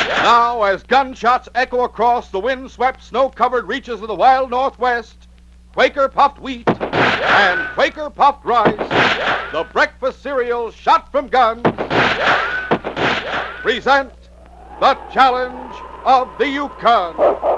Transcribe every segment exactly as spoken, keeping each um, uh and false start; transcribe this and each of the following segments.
Now, as gunshots echo across the wind-swept, snow-covered reaches of the wild Northwest, Quaker puffed wheat and Quaker puffed rice, the breakfast cereal shot from guns, present the challenge of the Yukon.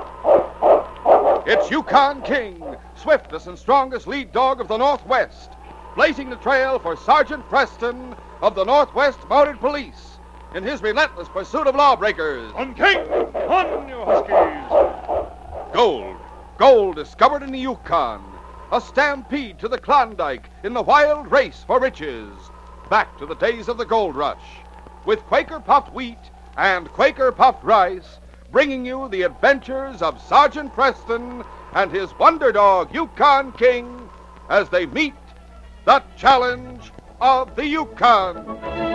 It's Yukon King, swiftest and strongest lead dog of the Northwest, blazing the trail for Sergeant Preston of the Northwest Mounted Police in his relentless pursuit of lawbreakers. On King! On, you Huskies! Gold. Gold discovered in the Yukon. A stampede to the Klondike in the wild race for riches. Back to the days of the gold rush. With Quaker puffed wheat and Quaker puffed rice, bringing you the adventures of Sergeant Preston and his wonder dog, Yukon King, as they meet the challenge of the Yukon.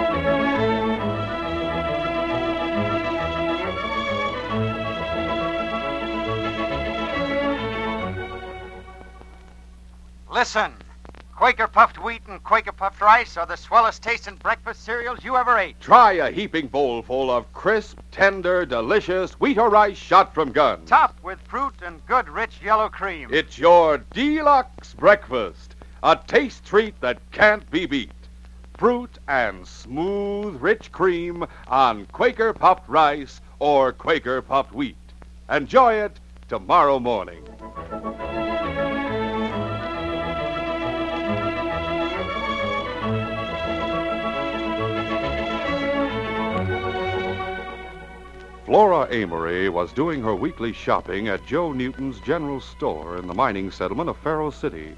Listen, Quaker puffed wheat and Quaker puffed rice are the swellest tasting breakfast cereals you ever ate. Try a heaping bowl full of crisp, tender, delicious wheat or rice shot from guns. Topped with fruit and good rich yellow cream. It's your deluxe breakfast, a taste treat that can't be beat. Fruit and smooth, rich cream on Quaker puffed rice or Quaker puffed wheat. Enjoy it tomorrow morning. Flora Amory was doing her weekly shopping at Joe Newton's General Store in the mining settlement of Faro City.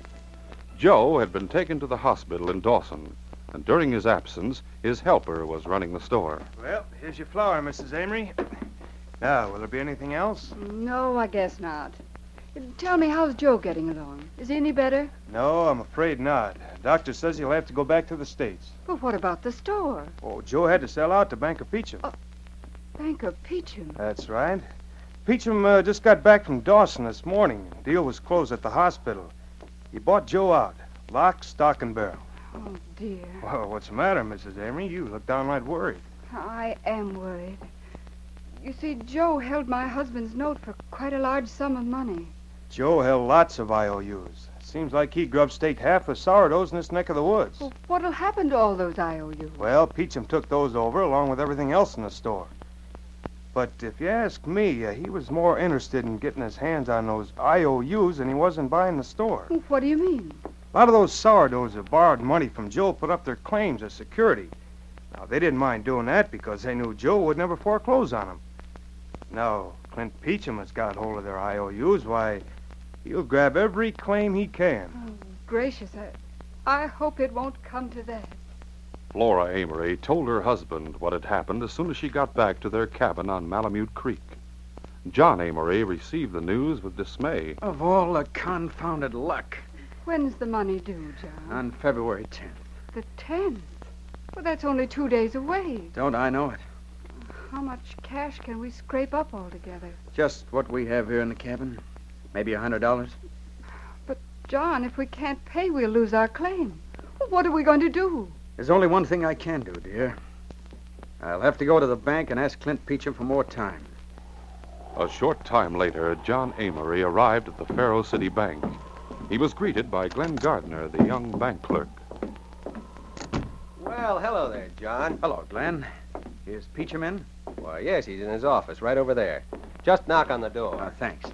Joe had been taken to the hospital in Dawson, and during his absence, his helper was running the store. Well, here's your flour, Missus Amory. Now, will there be anything else? No, I guess not. Tell me, how's Joe getting along? Is he any better? No, I'm afraid not. Doctor says he'll have to go back to the States. But what about the store? Oh, Joe had to sell out to Banker Peachum. Oh. Banker Peachum? That's right. Peachum uh, just got back from Dawson this morning. The deal was closed at the hospital. He bought Joe out, lock, stock, and barrel. Oh, dear. Well, what's the matter, Missus Amory? You look downright worried. I am worried. You see, Joe held my husband's note for quite a large sum of money. Joe held lots of I O Us. Seems like he grub-staked half the sourdoughs in this neck of the woods. Well, what'll happen to all those I O Us? Well, Peachum took those over along with everything else in the store. But if you ask me, uh, he was more interested in getting his hands on those I O Us than he was in buying the store. Well, what do you mean? A lot of those sourdoughs that borrowed money from Joe put up their claims as security. Now, they didn't mind doing that because they knew Joe would never foreclose on them. Now, Clint Peachum has got hold of their I O Us, why, he'll grab every claim he can. Oh, gracious, I, I hope it won't come to that. Flora Amory told her husband what had happened as soon as she got back to their cabin on Malamute Creek. John Amory received the news with dismay. Of all the confounded luck. When's the money due, John? On February tenth. The tenth? Well, that's only two days away. Don't I know it? How much cash can we scrape up altogether? Just what we have here in the cabin. Maybe a hundred dollars. But, John, if we can't pay, we'll lose our claim. Well, what are we going to do? There's only one thing I can do, dear. I'll have to go to the bank and ask Clint Peachum for more time. A short time later, John Amory arrived at the Faro City Bank. He was greeted by Glenn Gardner, the young bank clerk. Well, hello there, John. Hello, Glenn. Is Peachum in? Why, yes, he's in his office right over there. Just knock on the door. Uh, thanks.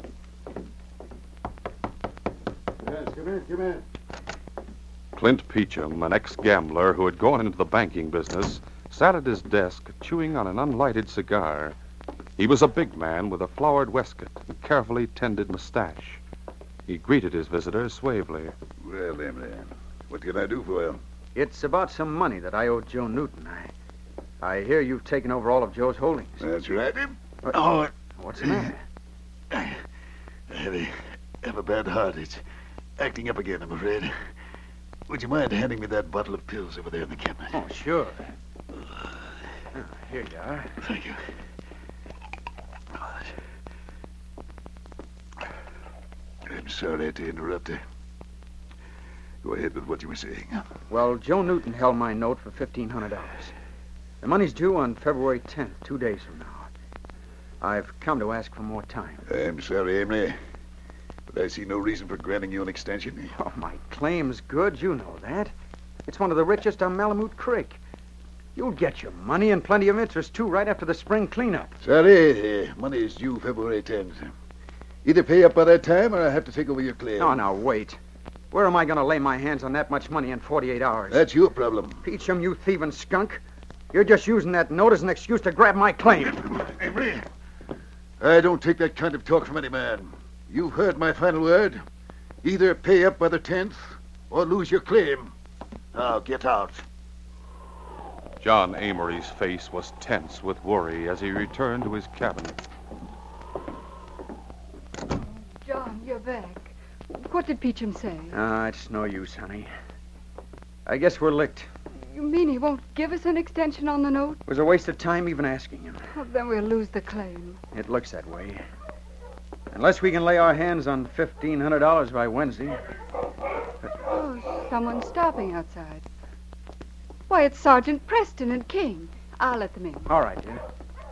Yes, come in, come in. Clint Peachum, an ex-gambler who had gone into the banking business, sat at his desk chewing on an unlighted cigar. He was a big man with a flowered waistcoat and carefully tended mustache. He greeted his visitor suavely. Well, Emily, what can I do for you? It's about some money that I owe Joe Newton. I, I hear you've taken over all of Joe's holdings. That's right. Uh, Oh, What's the matter? I have a, have a bad heart. It's acting up again, I'm afraid. Would you mind handing me that bottle of pills over there in the cabinet? Oh, sure. Oh, here you are. Thank you. I'm sorry to interrupt you. Go ahead with what you were saying. Well, Joe Newton held my note for fifteen hundred dollars. The money's due on February tenth, two days from now. I've come to ask for more time. I'm sorry, Amory, but I see no reason for granting you an extension. Oh, my claim's good. You know that. It's one of the richest on Malamute Creek. You'll get your money and plenty of interest, too, right after the spring cleanup. Sorry, uh, money is due February tenth. Either pay up by that time or I have to take over your claim. No, now, wait. Where am I going to lay my hands on that much money in forty-eight hours? That's your problem. Peachum, you thieving skunk. You're just using that note as an excuse to grab my claim. Amory, I don't take that kind of talk from any man. You've heard my final word. Either pay up by the tenth or lose your claim. Now, get out. John Amory's face was tense with worry as he returned to his cabin. John, you're back. What did Peachum say? Ah, it's no use, honey. I guess we're licked. You mean he won't give us an extension on the note? It was a waste of time even asking him. Well, then we'll lose the claim. It looks that way. Unless we can lay our hands on fifteen hundred dollars by Wednesday. Oh, someone's stopping outside. Why, it's Sergeant Preston and King. I'll let them in. All right, dear.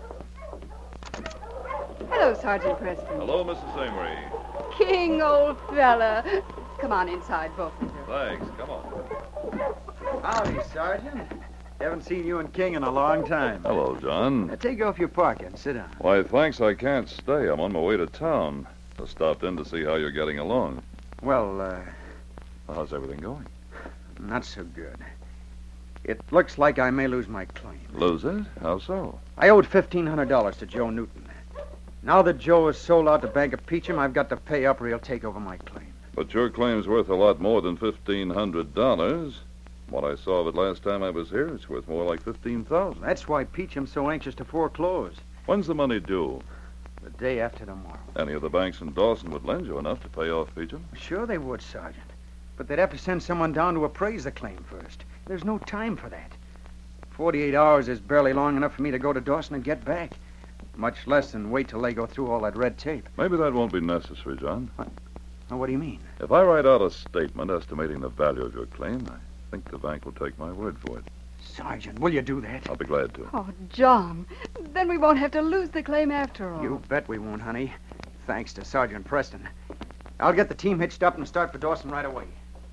Hello, Sergeant Preston. Hello, Missus Amory. King, old fella. Come on inside, both of you. Thanks. Come on. Howdy, Sergeant. Haven't seen you and King in a long time. Hello, John. Now, take off your parka and sit down. Why, thanks, I can't stay. I'm on my way to town. I stopped in to see how you're getting along. Well, uh, How's everything going? not so good. It looks like I may lose my claim. Lose it? How so? I owed fifteen hundred dollars to Joe Newton. Now that Joe has sold out the Bank of Peachum, I've got to pay up or he'll take over my claim. But your claim's worth a lot more than fifteen hundred dollars. What I saw of it last time I was here, it's worth more like fifteen thousand dollars. That's why Peachum's so anxious to foreclose. When's the money due? The day after tomorrow. Any of the banks in Dawson would lend you enough to pay off Peachum. Sure they would, Sergeant. But they'd have to send someone down to appraise the claim first. There's no time for that. Forty-eight hours is barely long enough for me to go to Dawson and get back. Much less than wait till they go through all that red tape. Maybe that won't be necessary, John. Now, what do you mean? If I write out a statement estimating the value of your claim, I think the bank will take my word for it. Sergeant, will you do that? I'll be glad to. Oh, John. Then we won't have to lose the claim after all. You bet we won't, honey. Thanks to Sergeant Preston. I'll get the team hitched up and start for Dawson right away.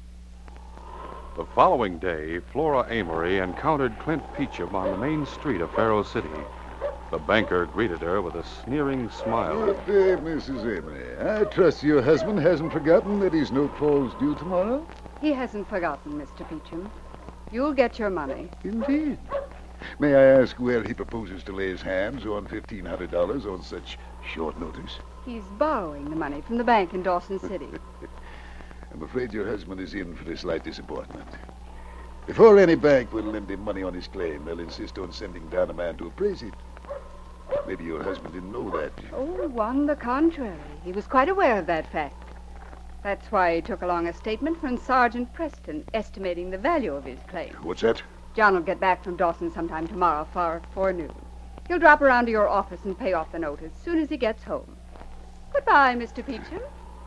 The following day, Flora Amory encountered Clint Peachum on the main street of Faro City. The banker greeted her with a sneering smile. Good day, Missus Amory. I trust your husband hasn't forgotten that his note falls due tomorrow? He hasn't forgotten, Mister Peachum. You'll get your money. Indeed. May I ask where he proposes to lay his hands on fifteen hundred dollars on such short notice? He's borrowing the money from the bank in Dawson City. I'm afraid your husband is in for a slight disappointment. Before any bank will lend him money on his claim, they'll insist on sending down a man to appraise it. Maybe your husband didn't know that. Oh, on the contrary. He was quite aware of that fact. That's why he took along a statement from Sergeant Preston estimating the value of his claim. What's that? John will get back from Dawson sometime tomorrow for forenoon. He'll drop around to your office and pay off the note as soon as he gets home. Goodbye, Mister Peachum.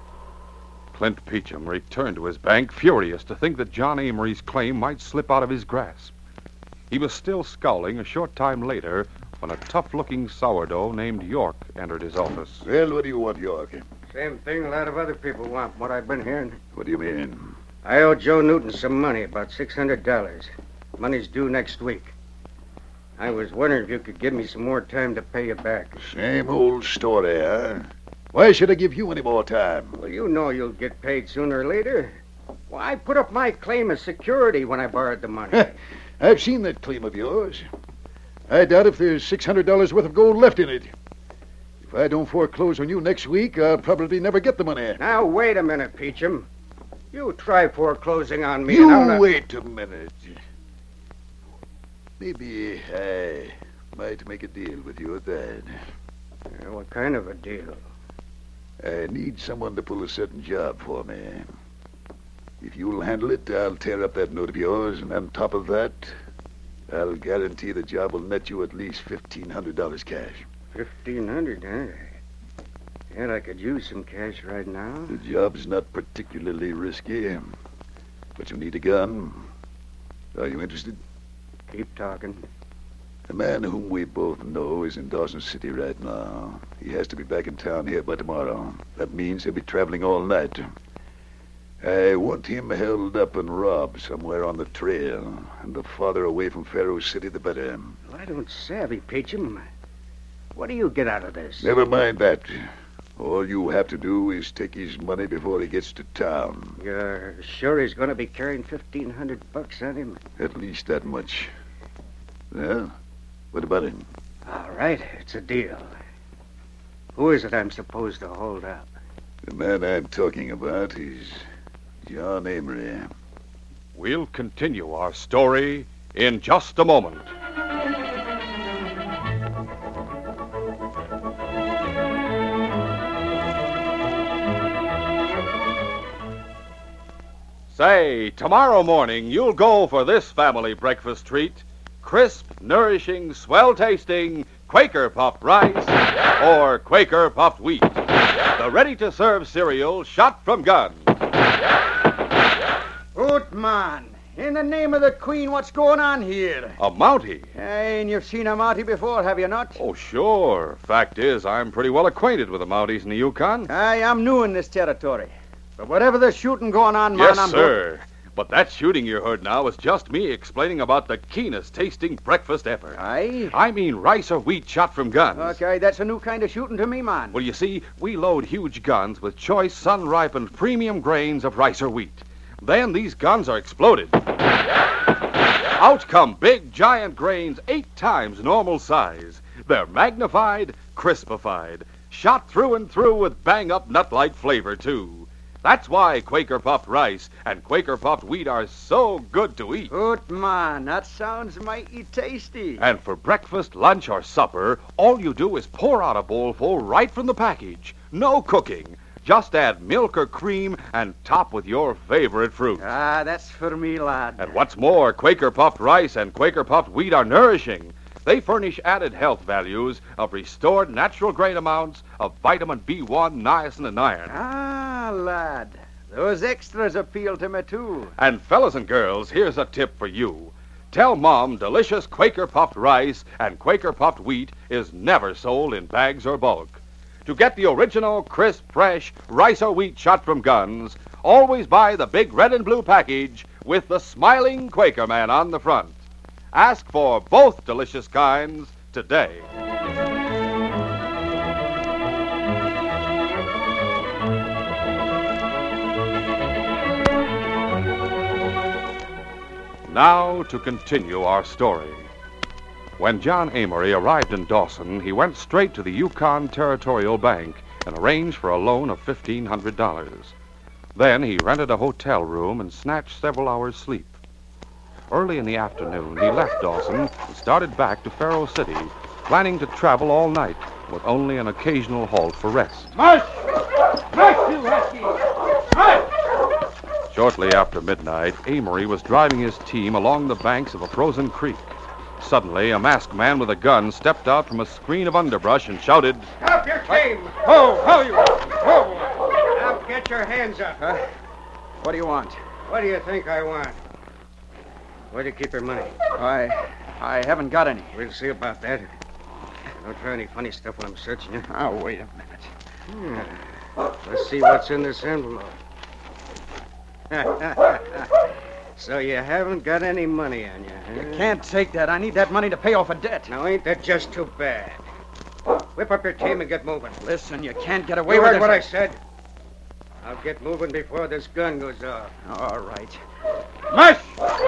Clint Peachum returned to his bank, furious to think that John Amory's claim might slip out of his grasp. He was still scowling a short time later when a tough-looking sourdough named York entered his office. Well, what do you want, York? Same thing a lot of other people want, what I've been hearing. What do you mean? I owe Joe Newton some money, about six hundred dollars. Money's due next week. I was wondering if you could give me some more time to pay you back. Same old story, huh? Why should I give you any more time? Well, you know you'll get paid sooner or later. Well, I put up my claim as security when I borrowed the money. I've seen that claim of yours. I doubt if there's six hundred dollars worth of gold left in it. If I don't foreclose on you next week, I'll probably never get the money. Now, wait a minute, Peachum. You try foreclosing on me. You and I'll not- wait a minute. Maybe I might make a deal with you at that. Yeah, what kind of a deal? I need someone to pull a certain job for me. If you'll handle it, I'll tear up that note of yours, and on top of that, I'll guarantee the job will net you at least fifteen hundred dollars cash. Fifteen hundred, huh? And I could use some cash right now. The job's not particularly risky, but you need a gun. Are you interested? Keep talking. The man whom we both know is in Dawson City right now. He has to be back in town here by tomorrow. That means he'll be traveling all night. I want him held up and robbed somewhere on the trail. And the farther away from Faro City, the better. Well, I don't savvy, Peachum. What do you get out of this? Never mind that. All you have to do is take his money before he gets to town. You're sure he's going to be carrying fifteen hundred bucks on him? At least that much. Well, what about him? All right, it's a deal. Who is it I'm supposed to hold up? The man I'm talking about is John Amory. We'll continue our story in just a moment. Say, tomorrow morning you'll go for this family breakfast treat. Crisp, nourishing, swell-tasting Quaker puffed rice or Quaker puffed wheat. The ready-to-serve cereal shot from guns. Good man. In the name of the Queen, what's going on here? A Mountie. Hey, and you've seen a Mountie before, have you not? Oh, sure. Fact is, I'm pretty well acquainted with the Mounties in the Yukon. I am new in this territory. But whatever the shooting going on, man, Yes, I'm... sir. But that shooting you heard now was just me explaining about the keenest tasting breakfast ever. Aye? I mean rice or wheat shot from guns. Okay, that's a new kind of shooting to me, man. Well, you see, we load huge guns with choice, sun-ripened premium grains of rice or wheat. Then these guns are exploded. Out come big, giant grains eight times normal size. They're magnified, crispified, shot through and through with bang-up nut-like flavor, too. That's why Quaker puffed rice and Quaker puffed wheat are so good to eat. Good man, that sounds mighty tasty. And for breakfast, lunch, or supper, all you do is pour out a bowlful right from the package. No cooking. Just add milk or cream and top with your favorite fruit. Ah, that's for me, lad. And what's more, Quaker puffed rice and Quaker puffed wheat are nourishing. They furnish added health values of restored natural grain amounts of vitamin B one, niacin, and iron. Ah, lad. Those extras appeal to me, too. And fellas and girls, here's a tip for you. Tell Mom delicious Quaker puffed rice and Quaker puffed wheat is never sold in bags or bulk. To get the original, crisp, fresh rice or wheat shot from guns, always buy the big red and blue package with the smiling Quaker man on the front. Ask for both delicious kinds today. Now to continue our story. When John Amory arrived in Dawson, he went straight to the Yukon Territorial Bank and arranged for a loan of fifteen hundred dollars. Then he rented a hotel room and snatched several hours' sleep. Early in the afternoon, he left Dawson and started back to Faro City, planning to travel all night with only an occasional halt for rest. Mush! Mush, you husky! Mush! Shortly after midnight, Amory was driving his team along the banks of a frozen creek. Suddenly, a masked man with a gun stepped out from a screen of underbrush and shouted, Stop your team! Ho, ho, you... Ho! Now get your hands up. Huh? What do you want? What do you think I want? Where'd you keep your money? I... I haven't got any. We'll see about that. Don't try any funny stuff when I'm searching you. Oh, wait a minute. Hmm. Let's see what's in this envelope. So you haven't got any money on you, huh? You can't take that. I need that money to pay off a debt. Now, ain't that just too bad? Whip up your team and get moving. Listen, you can't get away You with heard this. what I said. I'll get moving before this gun goes off. All right. Mush!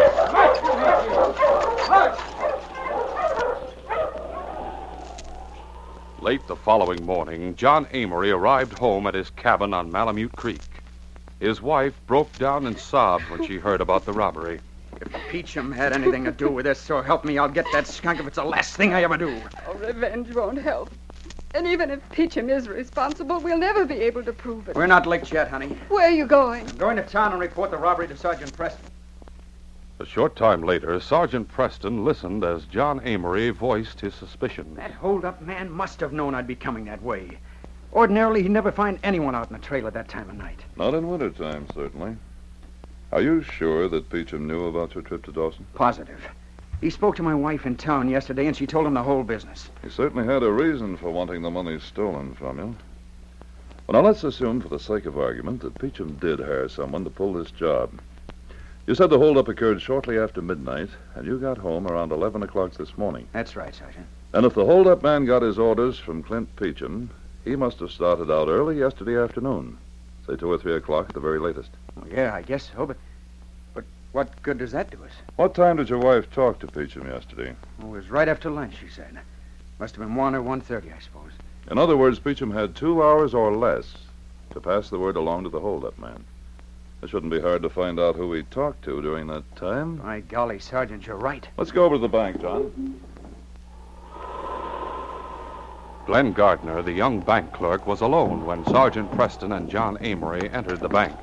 Late the following morning, John Amory arrived home at his cabin on Malamute Creek. His wife broke down and sobbed when she heard about the robbery. If Peachum had anything to do with this, so help me, I'll get that skunk if it's the last thing I ever do. Oh, revenge won't help. And even if Peachum is responsible, we'll never be able to prove it. We're not licked yet, honey. Where are you going? I'm going to town and report the robbery to Sergeant Preston. A short time later, Sergeant Preston listened as John Amory voiced his suspicion. That hold-up man must have known I'd be coming that way. Ordinarily, he'd never find anyone out in the trail at that time of night. Not in wintertime, certainly. Are you sure that Peachum knew about your trip to Dawson? Positive. He spoke to my wife in town yesterday, and she told him the whole business. He certainly had a reason for wanting the money stolen from you. Well, now let's assume, for the sake of argument, that Peachum did hire someone to pull this job. You said the holdup occurred shortly after midnight, and you got home around eleven o'clock this morning. That's right, Sergeant. And if the holdup man got his orders from Clint Peachum, he must have started out early yesterday afternoon. Say two or three o'clock at the very latest. Well, yeah, I guess so, but... But what good does that do us? What time did your wife talk to Peachum yesterday? Well, it was right after lunch, she said. Must have been one or one thirty, I suppose. In other words, Peachum had two hours or less to pass the word along to the holdup man. It shouldn't be hard to find out who he talked to during that time. My golly, Sergeant, you're right. Let's go over to the bank, John. Glenn Gardner, the young bank clerk, was alone when Sergeant Preston and John Amory entered the bank.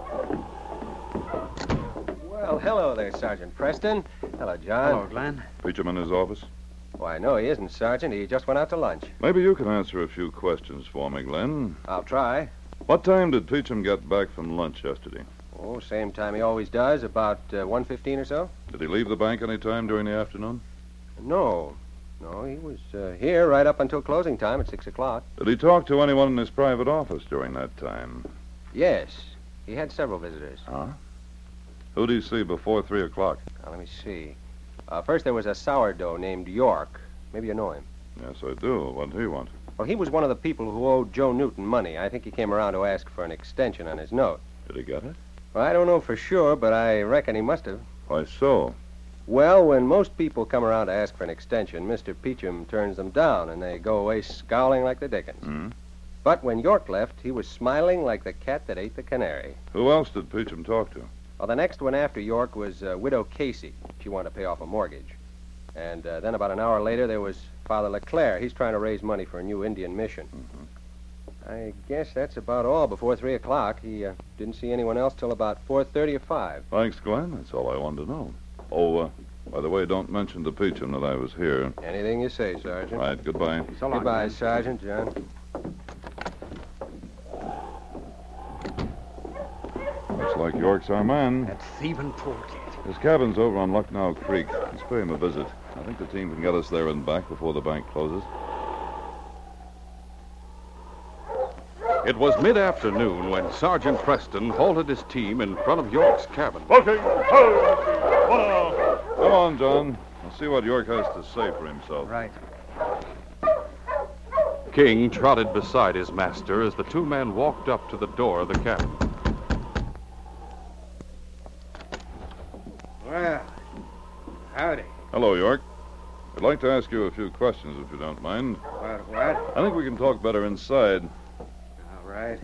Well, hello there, Sergeant Preston. Hello, John. Hello, Glenn. Peachum in his office? Why, no, he isn't, Sergeant. He just went out to lunch. Maybe you can answer a few questions for me, Glenn. I'll try. What time did Peachum get back from lunch yesterday? Oh, same time he always does, about uh, one fifteen or so? Did he leave the bank any time during the afternoon? No. No, he was uh, here right up until closing time at six o'clock. Did he talk to anyone in his private office during that time? Yes. He had several visitors. Huh? Who did he see before three o'clock? Now, let me see. Uh, first, there was a sourdough named York. Maybe you know him. Yes, I do. What did he want? Well, he was one of the people who owed Joe Newton money. I think he came around to ask for an extension on his note. Did he get it? Well, I don't know for sure, but I reckon he must have. Why so? Well, when most people come around to ask for an extension, Mister Peachum turns them down, and they go away scowling like the dickens. Hmm? But when York left, he was smiling like the cat that ate the canary. Who else did Peachum talk to? Well, the next one after York was uh, Widow Casey. She wanted to pay off a mortgage. And uh, then about an hour later, there was Father LeClaire. He's trying to raise money for a new Indian mission. Mm-hmm. I guess that's about all before three o'clock. He uh, didn't see anyone else till about four thirty or five. Thanks, Glenn. That's all I wanted to know. Oh, uh, by the way, don't mention to Peachum that I was here. Anything you say, Sergeant. Right, goodbye. So long, Goodbye, Glenn. Sergeant. John. Looks like York's our man. That thieving polecat. His cabin's over on Lucknow Creek. Let's pay him a visit. I think the team can get us there and back before the bank closes. It was mid-afternoon when Sergeant Preston halted his team in front of York's cabin. Come on, John. We'll see what York has to say for himself. Right. King trotted beside his master as the two men walked up to the door of the cabin. Well, howdy. Hello, York. I'd like to ask you a few questions, if you don't mind. What, what? I think we can talk better inside. All right.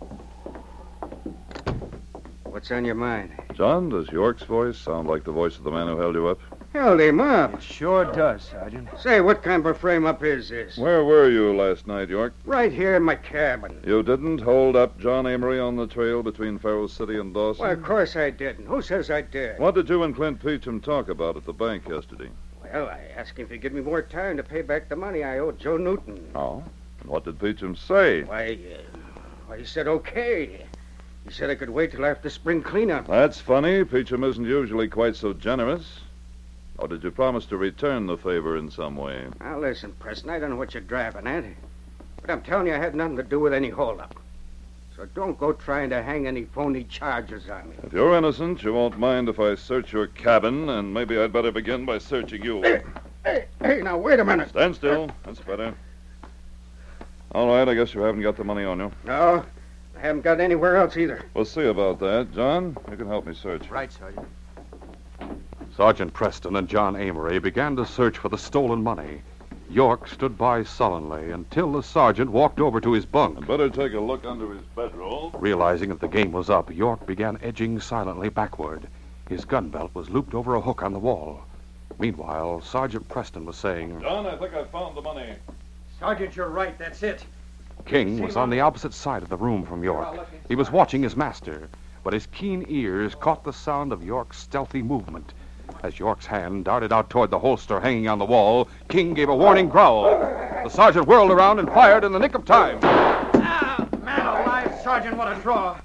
What's on your mind? John, does York's voice sound like the voice of the man who held you up? Held him up. It sure does, Sergeant. Say, what kind of a frame-up is this? Where were you last night, York? Right here in my cabin. You didn't hold up John Amory on the trail between Faro City and Dawson? Well, of course I didn't. Who says I did? What did you and Clint Peachum talk about at the bank yesterday? Well, I asked him to give me more time to pay back the money I owed Joe Newton. Oh? And what did Peachum say? Why, uh, why, he said okay. He said I could wait till after spring cleanup. That's funny. Peachum isn't usually quite so generous. Or did you promise to return the favor in some way? Now, listen, Preston, I don't know what you're driving at. But I'm telling you, I had nothing to do with any holdup. So don't go trying to hang any phony charges on me. If you're innocent, you won't mind if I search your cabin, and maybe I'd better begin by searching you. Hey, hey, hey, now, wait a minute. Stand still. That's better. All right, I guess you haven't got the money on you. No, I haven't got anywhere else either. We'll see about that. John, you can help me search. Right, Sergeant. Sergeant Preston and John Amory began to search for the stolen money. York stood by sullenly until the sergeant walked over to his bunk. I'd better take a look under his bedroll. Realizing that the game was up, York began edging silently backward. His gun belt was looped over a hook on the wall. Meanwhile, Sergeant Preston was saying, John, I think I found the money. Sergeant, you're right. That's it. King was on the opposite side of the room from York. He was watching his master, but his keen ears caught the sound of York's stealthy movement. As York's hand darted out toward the holster hanging on the wall, King gave a warning growl. The sergeant whirled around and fired in the nick of time. Ah, man alive, Sergeant, what a draw. You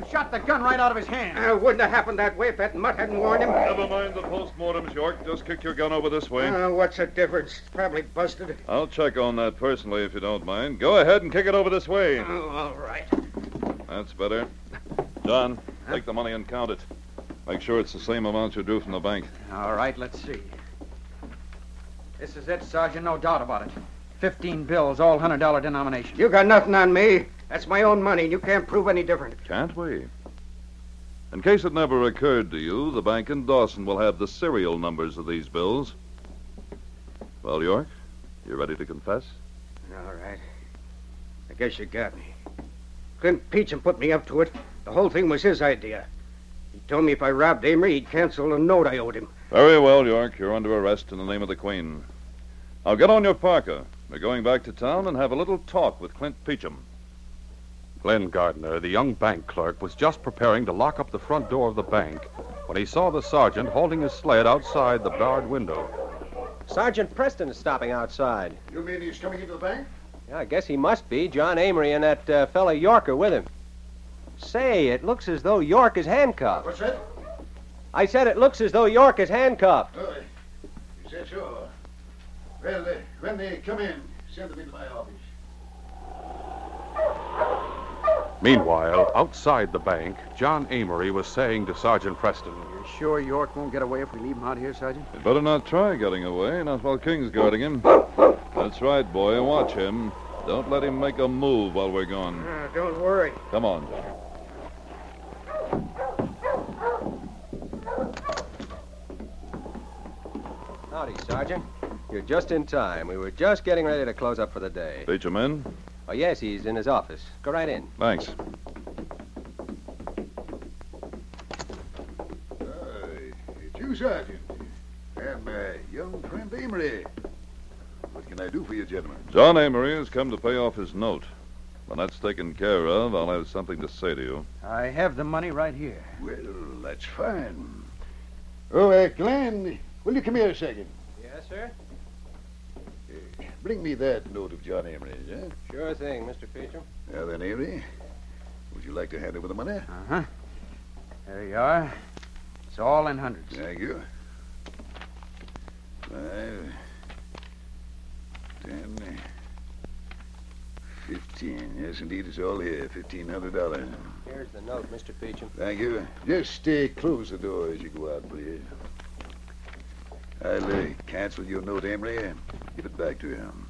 shot the gun right out of his hand. Uh, wouldn't have happened that way if that mutt hadn't warned him. Never mind the postmortems, York. Just kick your gun over this way. Uh, what's the difference? It's probably busted. I'll check on that personally if you don't mind. Go ahead and kick it over this way. Oh, all right. That's better. John, take the money and count it. Make sure it's the same amount you drew from the bank. All right, let's see. This is it, Sergeant, no doubt about it. Fifteen bills, all hundred dollar denomination. You got nothing on me. That's my own money, and you can't prove any different. Can't we? In case it never occurred to you, the bank in Dawson will have the serial numbers of these bills. Well, York, you ready to confess? All right. I guess you got me. Clint Peachum put me up to it. The whole thing was his idea. He told me if I robbed Amory, he'd cancel a note I owed him. Very well, York. You're under arrest in the name of the Queen. Now get on your parka. We're going back to town and have a little talk with Clint Peachum. Glenn Gardner, the young bank clerk, was just preparing to lock up the front door of the bank when he saw the sergeant holding his sled outside the barred window. Sergeant Preston is stopping outside. You mean he's coming into the bank? Yeah, I guess he must be. John Amory and that uh, fella York are with him. Say, it looks as though York is handcuffed. What's that? I said it looks as though York is handcuffed. Oh, is that so? Well, uh, when they come in, send them into my office. Meanwhile, outside the bank, John Amory was saying to Sergeant Preston, You sure York won't get away if we leave him out here, Sergeant? You'd better not try getting away, not while King's guarding him. That's right, boy. Watch him. Don't let him make a move while we're gone. Uh, don't worry. Come on, John. Howdy, Sergeant. You're just in time. We were just getting ready to close up for the day. Peachum in? Oh, yes, he's in his office. Go right in. Thanks. Uh, it's you, Sergeant. And my young friend Amory. What can I do for you, gentlemen? John Amory has come to pay off his note. When that's taken care of, I'll have something to say to you. I have the money right here. Well, that's fine. Oh, uh, Glenn, will you come here a second? Yes, sir? Uh, bring me that note of John Amory's, eh? Sure thing, Mister Peachum. Now then, Amory, would you like to hand over the money? Uh-huh. There you are. It's all in hundreds. Thank you. Five, ten, fifteen. Yes, indeed, it's all here. Fifteen hundred dollars. Here's the note, Mister Peachum. Thank you. Just stay close the door as you go out, please. I'll uh, cancel your note, Amory, and give it back to him.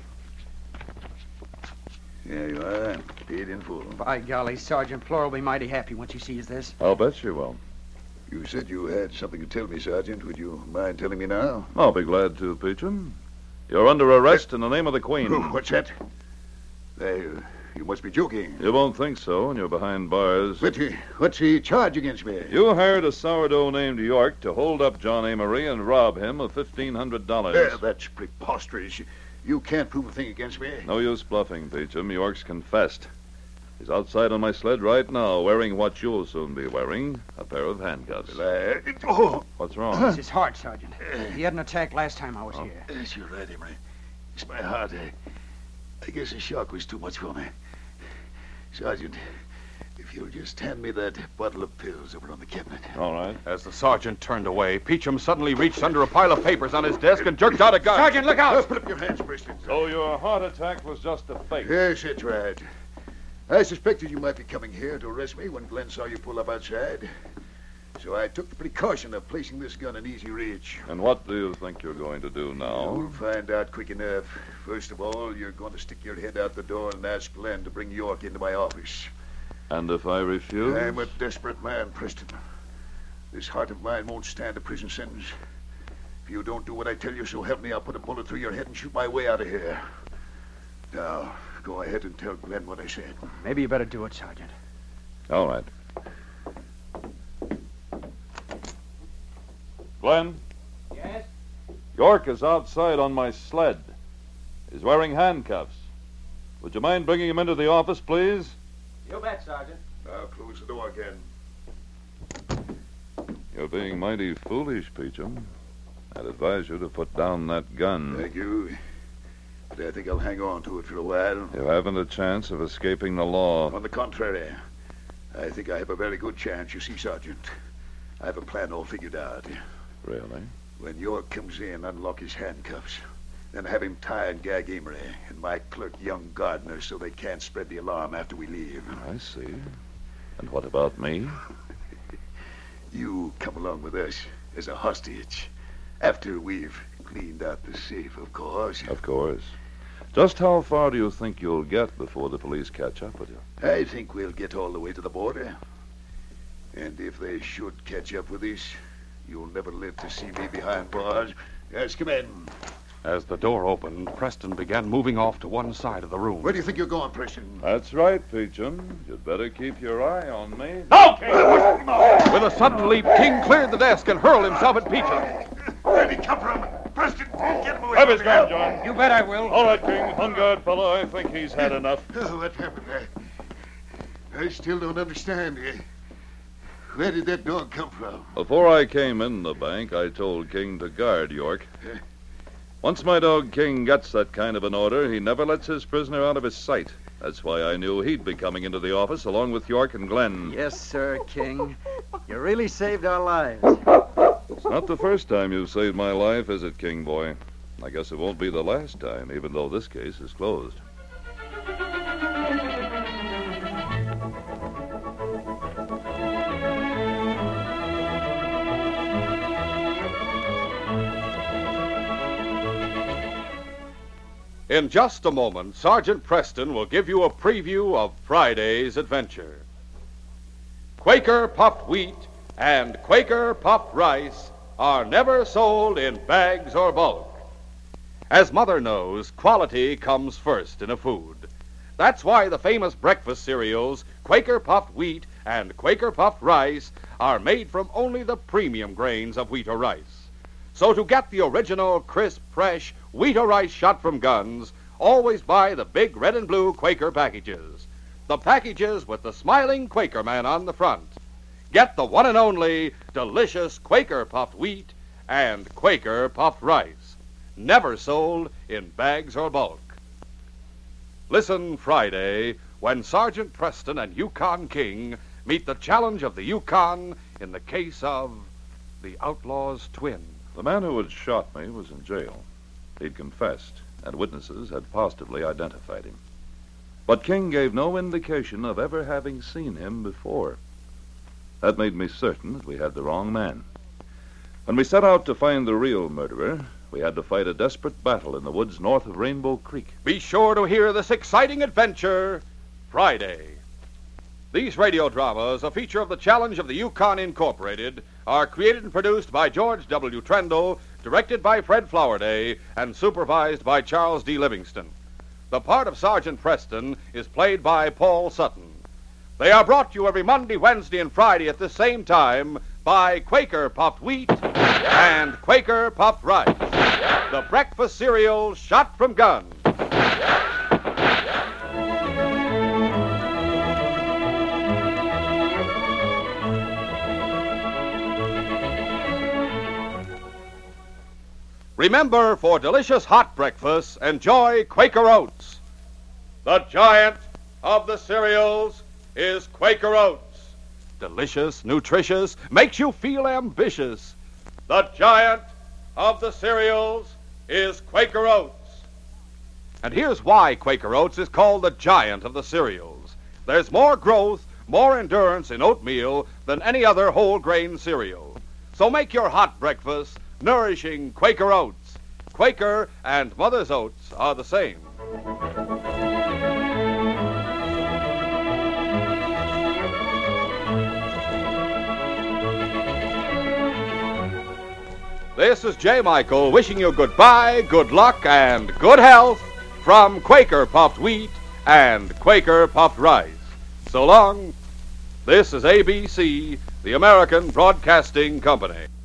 There you are. Paid in full. By golly, Sergeant Flora will be mighty happy when she sees this. I'll bet she will. You said you had something to tell me, Sergeant. Would you mind telling me now? I'll be glad to, Peachum. You're under arrest in the name of the Queen. Oh, what's that? Uh, you must be joking. You won't think so when you're behind bars. But uh, what's the charge against me? You hired a sourdough named York to hold up John Amory and rob him of fifteen hundred dollars. Uh, that's preposterous. You can't prove a thing against me. No use bluffing, Peachum. York's confessed. He's outside on my sled right now, wearing what you'll soon be wearing, a pair of handcuffs. Well, uh, oh, What's wrong? This is hard, Sergeant. He had an attack last time I was Oh. here. yes, you're right, Amory. It's my heart. I, I guess the shock was too much for me. Sergeant, if you'll just hand me that bottle of pills over on the cabinet. All right. As the sergeant turned away, Peachum suddenly reached under a pile of papers on his desk and jerked out a gun. Sergeant, look Oh, out! put up your hands, Preston. So your heart attack was just a fake. Yes, that's right. I suspected you might be coming here to arrest me when Glenn saw you pull up outside. So I took the precaution of placing this gun in easy reach. And what do you think you're going to do now? You'll find out quick enough. First of all, you're going to stick your head out the door and ask Glenn to bring York into my office. And if I refuse? I'm a desperate man, Preston. This heart of mine won't stand a prison sentence. If you don't do what I tell you, so help me, I'll put a bullet through your head and shoot my way out of here. Now, go ahead and tell Glenn what I said. Maybe you better do it, Sergeant. All right. Glenn? Yes? York is outside on my sled. He's wearing handcuffs. Would you mind bringing him into the office, please? You bet, Sergeant. Now, close the door again. You're being mighty foolish, Peachum. I'd advise you to put down that gun. Thank you. But I think I'll hang on to it for a while. You haven't a chance of escaping the law. On the contrary, I think I have a very good chance, you see, Sergeant. I have a plan all figured out. Really? When York comes in, unlock his handcuffs. Then have him tie and gag Amory and my clerk, young Gardner, so they can't spread the alarm after we leave. I see. And what about me? You come along with us as a hostage. After we've cleaned out the safe, of course. Of course. Just how far do you think you'll get before the police catch up with you? I think we'll get all the way to the border. And if they should catch up with us, you'll never live to see me behind bars. Yes, come in. As the door opened, Preston began moving off to one side of the room. Where do you think you're going, Preston? That's right, Peachum. You'd better keep your eye on me. No! With a sudden leap, King cleared the desk and hurled himself at Peachum. Where'd he come from? Preston, get him away. Have his gun, John. You bet I will. All right, King. On guard, fellow. I think he's had enough. Oh, what happened? I, I still don't understand. Where did that dog come from? Before I came in the bank, I told King to guard York. Once my dog King gets that kind of an order, he never lets his prisoner out of his sight. That's why I knew he'd be coming into the office along with York and Glenn. Yes, sir, King. You really saved our lives. It's not the first time you've saved my life, is it, King boy? I guess it won't be the last time, even though this case is closed. In just a moment, Sergeant Preston will give you a preview of Friday's adventure. Quaker puffed wheat and Quaker puffed rice are never sold in bags or bulk. As Mother knows, quality comes first in a food. That's why the famous breakfast cereals, Quaker puffed wheat and Quaker puffed rice, are made from only the premium grains of wheat or rice. So to get the original, crisp, fresh wheat or rice shot from guns, always buy the big red and blue Quaker packages. The packages with the smiling Quaker man on the front. Get the one and only delicious Quaker puffed wheat and Quaker puffed rice. Never sold in bags or bulk. Listen Friday when Sergeant Preston and Yukon King meet the challenge of the Yukon in the case of the outlaw's twin. The man who had shot me was in jail. He'd confessed, and witnesses had positively identified him. But King gave no indication of ever having seen him before. That made me certain that we had the wrong man. When we set out to find the real murderer, we had to fight a desperate battle in the woods north of Rainbow Creek. Be sure to hear this exciting adventure Friday. These radio dramas, a feature of the Challenge of the Yukon Incorporated, are created and produced by George W. Trendle, directed by Fred Flowerday, and supervised by Charles D. Livingston. The part of Sergeant Preston is played by Paul Sutton. They are brought to you every Monday, Wednesday, and Friday at the same time by Quaker Puffed Wheat and Quaker Puffed Rice, the breakfast cereal shot from guns. Remember, for delicious hot breakfast, enjoy Quaker Oats. The giant of the cereals is Quaker Oats. Delicious, nutritious, makes you feel ambitious. The giant of the cereals is Quaker Oats. And here's why Quaker Oats is called the giant of the cereals. There's more growth, more endurance in oatmeal than any other whole grain cereal. So make your hot breakfast nourishing Quaker Oats. Quaker and Mother's Oats are the same. This is J. Michael wishing you goodbye, good luck, and good health from Quaker Puffed Wheat and Quaker Puffed Rice. So long. This is A B C, the American Broadcasting Company.